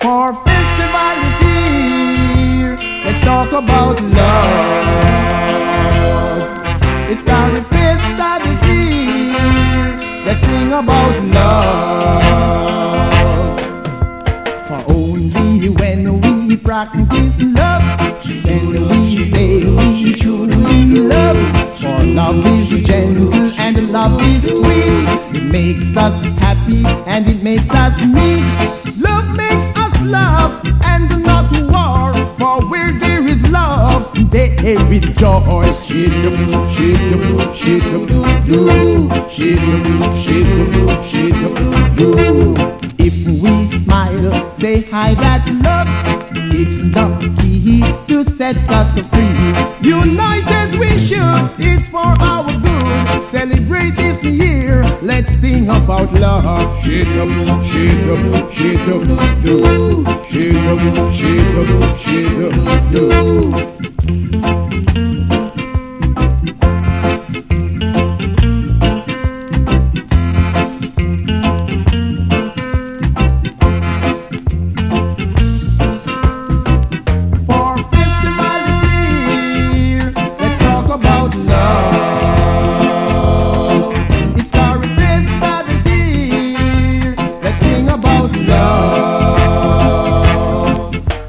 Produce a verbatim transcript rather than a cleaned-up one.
For festival is here. Let's talk about love. It's Carne Fiesta this year. Let's sing about love. For only when we practice love, then we say we truly love. For love is gentle and love is sweet. It makes us happy and it makes us meek. Love makes us love and not war. For where there is love, there is joy. Shake the blue, shake the blue, shake the blue, blue. Shake the blue, shake the blue, shake the blue, blue. If we smile, say hi, that's love. It's the key to set us free. United we should, it's for our good. Celebrate this year, let's sing about love. Shake the blue, shake the blue, shake the blue, blue. Shake the blue, shake the blue, shake the blue, blue.